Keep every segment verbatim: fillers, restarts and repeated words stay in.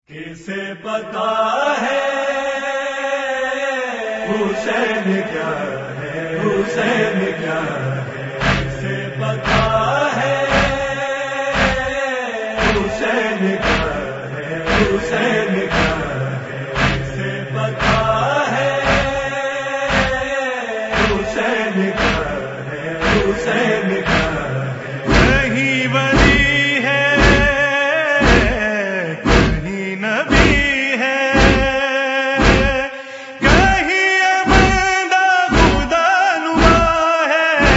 کسے پتا ہے حسین کیا ہے، حسین کیا ہے، کسے پتا ہے حسین کیا ہے، حسین کیا ہے، کسے پتا ہے حسین کیا ہے، حسین کیا ہے، کہیں ولی ہے کہیں نبی ہے، کہیں بندہ خدا نما ہے،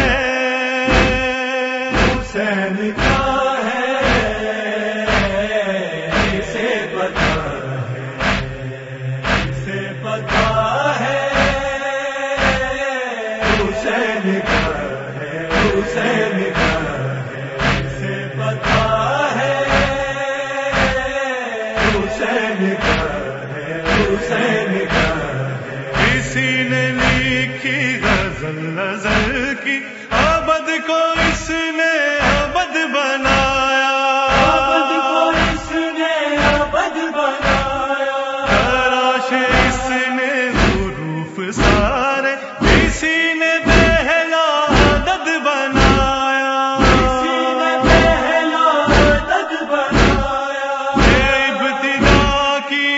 حسین کیا ہے کسے پتا ہے، کسے پتا ہے حسین کیا ہے، حسین کیا ہے، کسے پتا ہے حسین کیا ہے، حسین کیا ہے، کسی نے لکھی غزل نظر کی ابد کو اس نے ابد بنایا، ابد کو اس نے ابد بنایا، تراشے اس نے حروف سارے، کسی نے پہلا عدد بنایا، کسی نے پہلا عدد بنایا، یہ ابتدا کی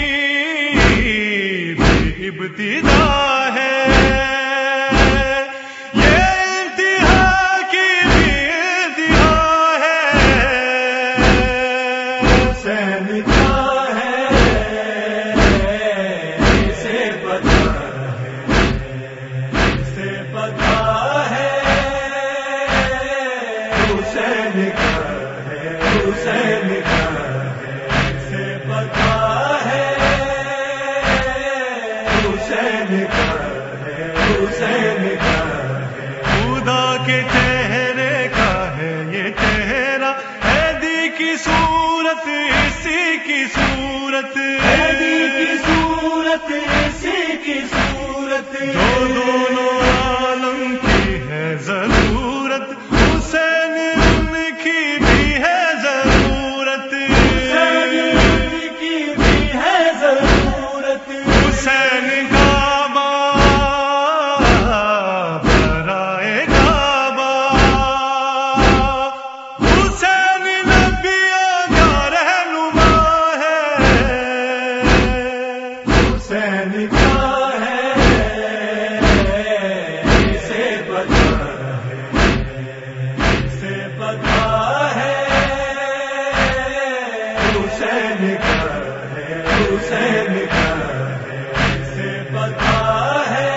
بھی ابتدا ہے، یہ انتہا کی بھی انتہا ہے، حسین کیا ہے کسے پتا ہے، کسے پتا ہے حسین کیا ہے، حسین کیا ہے، کسے پتا ہے حسین کیا ہے، حسین کیا ہے، خدا کے چہرے کا ہے یہ چہرہ، ہیدی کی صورت اسی کی صورت، ہیدی کی صورت اسی کی صورت، جو دونوں عالم کی ہے ضرورت، حسین ان کی بھی ہے ضرورت، حسین کی بھی ہے ضرورت، حسین کعبہ برائے کعبہ، حسین نبیوں کا رہنما ہے، حسین کیا ہے کسے پتا ہے، کسے پتا ہے حسین کیا ہے، حسین کیا ہے، کسے پتا ہے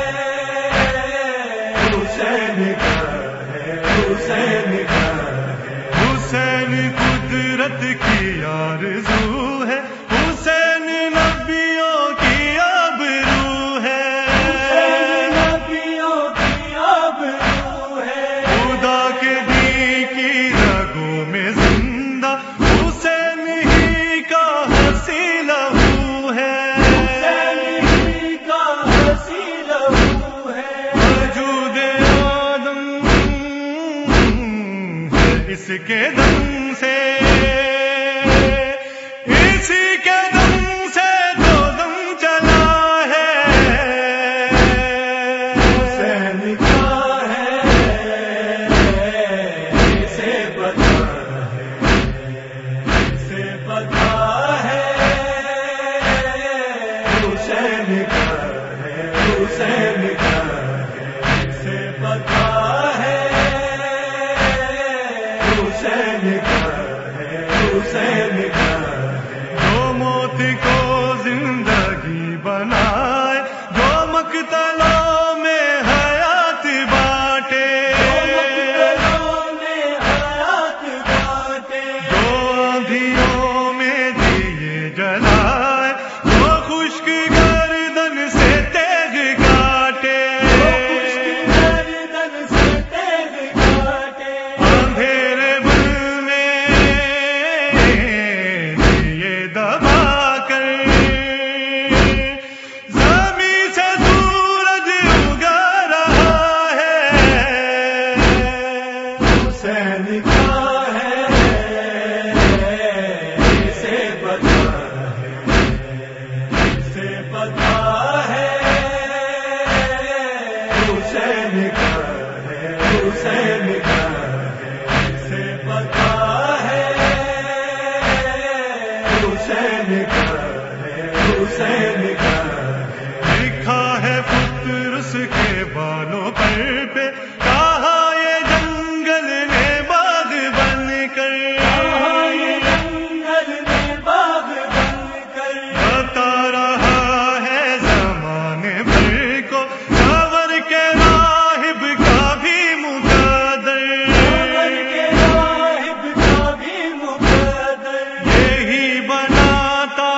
حسین کیا ہے، حسین کیا ہے، حسین قدرت کی آرزو ہے، حسین نبیوں کی آبرو ہے، حسین نبیوں کی آبرو ہے، خدا کے دین کی رگوں میں زندہ حسین ہی کا ہنسی لہو ہے، حسین ہی کا ہنسی لہو ہے، وجود آدم ہے اس کے دم سے، اسی کے دم سے دو دم چلا ہے، حسین کیا ہے کسے پتا ہے، کسے پتا ہے حسین کیا ہے، حسین کیا ہے، کسے پتا ہے حسین کیا ہے، حسین کیا ہے، جو موت کو زندگی بنائے، جو مقتلوں میں حیات بانٹے، مقتلوں میں حیات بانٹے، جو آندھیوں میں دیے جلائے، جو خشک گردن سے تیغ کاٹے، گردن سے تیغ کاٹے، اندھیرے بن میں دیے دبا کر، حسین کا ہے، حسین کا ہے، لکھا ہے فطر اس کے بالوں پر پہ، کہا یہ جنگل میں باغ بن کر، یہ جنگل میں باغ بن کر بتا رہا ہے زمانے بھر کو سور کے راہب کا بھی مقدر، سور کے راہب کا بھی مقدر، یہی بناتا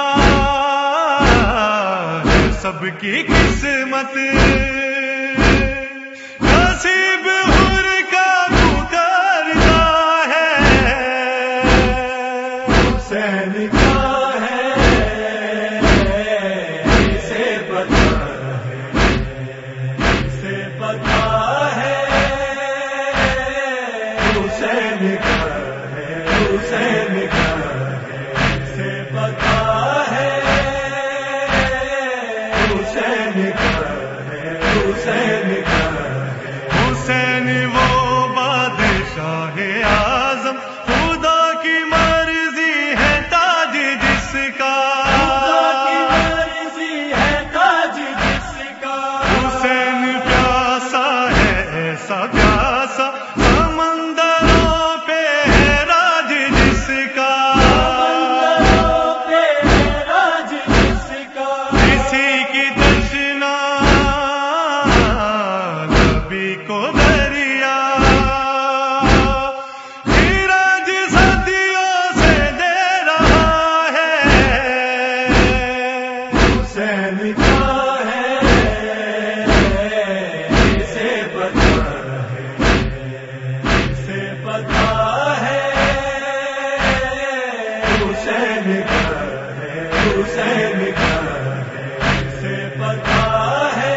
ہے سب کی قسمت، نصیب حر کا پکارتا ہے، حسین کا ہے، اسے پتا ہے، اسے پتا ہے، حسین کا ہے، حسین کا ہے، اسے پتا ہے، حسین کا ہے، حسین کا ہے، حسین وہ بادشاہ اعظم، خدا کی مرضی ہے تاج جس کا، خدا کی مرضی ہے تاج جس کا، حسین پیاسا ہے ایسا پیاسا، سمندروں پہ ہے راج جس کا، سمندروں پہ ہے راج جس کا، کسی کی تشنا نبی کو دریا، دھیرج صدیوں سے دے رہا ہے، حسین کا ہے، اسے پتا ہے، اسے پتا ہے، حسین کا ہے، حسین کا ہے، اسے پتا ہے،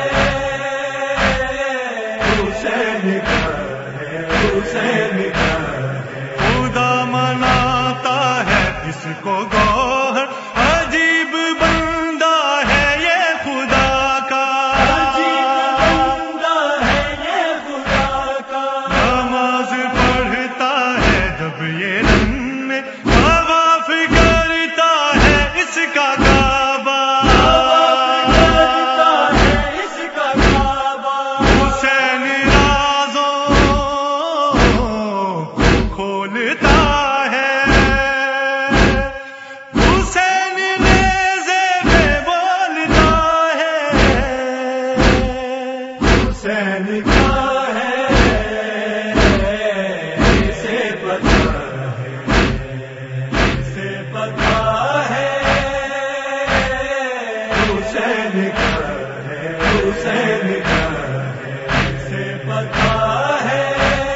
حسین کا ہے، حسین کا ہے، خدا مناتا ہے اس کو گوہر، عجیب بندہ ہے یہ خدا کا، عجیب بندہ ہے یہ خدا کا، نماز پڑھتا ہے جب یہ رن میں، طواف کرتا ہے اس کا کعبہ، کرتا ہے اس کا کعبہ، حسین رازوں کو کھولتا ہے، حسین نیزے پہ بولتا ہے، حسین کا ہے، اسے پتا ہے، اسے پتا ہے، حسین کا ہے، حسین کا ہے، اسے پتا ہے،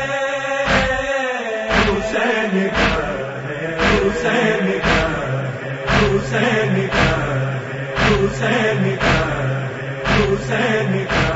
حسین کا ہے، حسین کا ہے، حسین کا ہے، حسین کا ہے، حسین کا